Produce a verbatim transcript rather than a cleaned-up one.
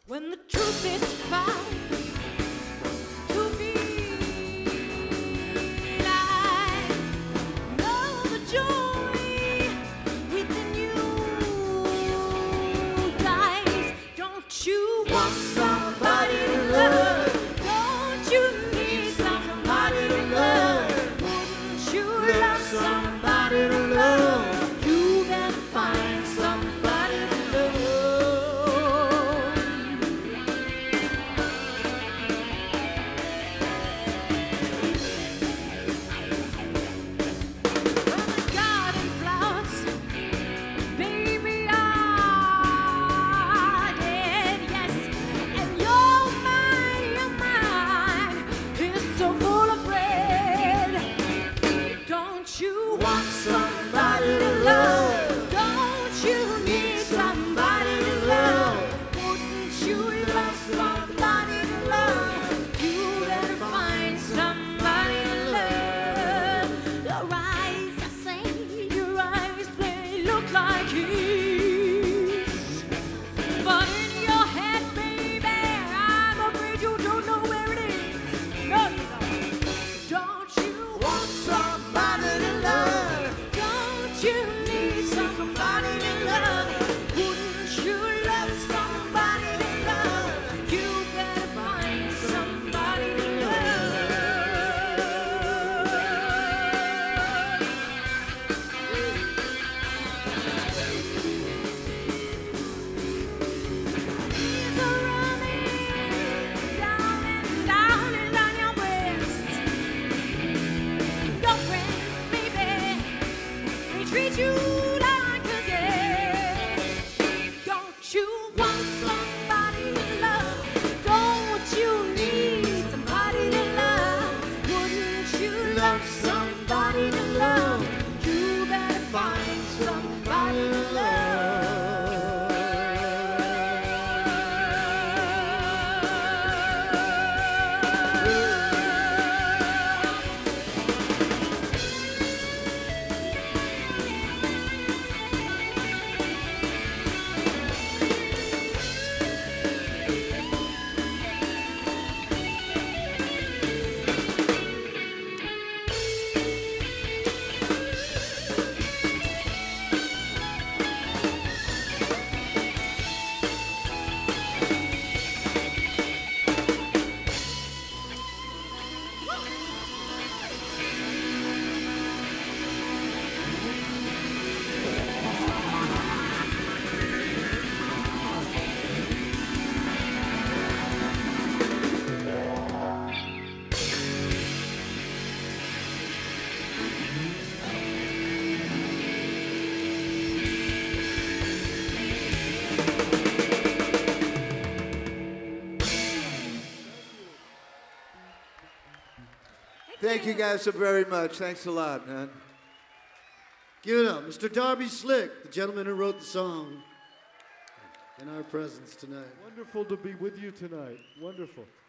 When the truth is found to be lied, know the joy within you dies. Don't you want somebody to love? Don't you need somebody to love? Wouldn't you love somebody to love? You better find somebody to love. When the garden flowers, baby, are dead, yes, and your mind, your mind is so full of bread. Don't you want somebody to love? Don't you need somebody to love? Wouldn't you love somebody to love? You better find somebody to love. Your eyes, I say, your eyes, they look like his. But in your head, baby, I'm afraid you don't know where it is. No, you don't. Don't you want somebody to love? Don't you need somebody to love? Wouldn't you love somebody to love? You better find somebody to love. These are running down and down and down your breast. Your friends, baby, they treat you like a guest. Don't you want somebody to love? Don't you need somebody to love? Wouldn't you love somebody to love? You better find somebody to Thank you guys so very much. Thanks a lot, man. Give it up, Mister Darby Slick, the gentleman who wrote the song, in our presence tonight. Wonderful to be with you tonight. Wonderful.